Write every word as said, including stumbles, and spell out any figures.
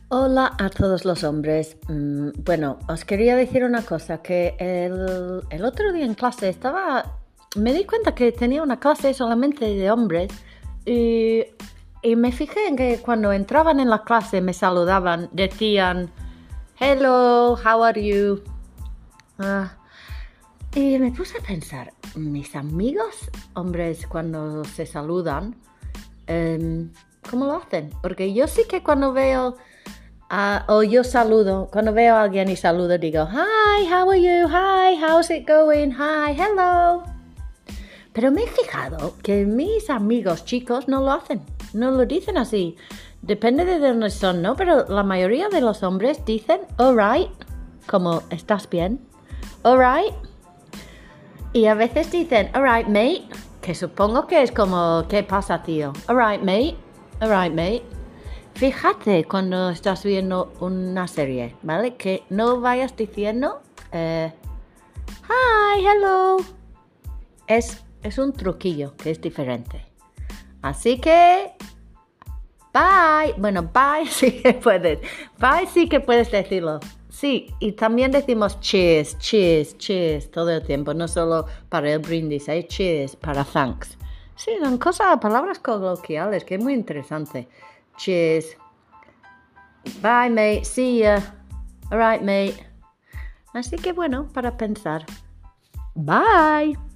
Hola a todos los hombres. Mm, Bueno, os quería decir una cosa, que el, el otro día en clase estaba, me di cuenta que tenía una clase solamente de hombres y, y me fijé en que cuando entraban en la clase me saludaban, decían, hello, how are you? Ah, y me puse a pensar, mis amigos hombres cuando se saludan, em, ¿cómo lo hacen? Porque yo sí que cuando veo... Ah, o yo saludo, cuando veo a alguien y saludo, digo, hi, how are you? Hi, how's it going? Hi, hello. Pero me he fijado que mis amigos chicos no lo hacen, no lo dicen así. Depende de dónde son, ¿no? Pero la mayoría de los hombres dicen, alright, como, ¿estás bien? Alright. Y a veces dicen, alright, mate, que supongo que es como, ¿qué pasa, tío? Alright, mate, alright, mate. Fíjate cuando estás viendo una serie, ¿vale? Que no vayas diciendo eh, hi, hello. Es, es un truquillo que es diferente. Así que, bye. Bueno, bye sí que puedes. Bye sí que puedes decirlo. Sí, y también decimos cheers, cheers, cheers todo el tiempo. No solo para el brindis, hay cheers para thanks. Sí, son cosas, palabras coloquiales que es muy interesante. Cheers. Bye, mate. See ya. All right, mate. Así que bueno, para pensar. Bye.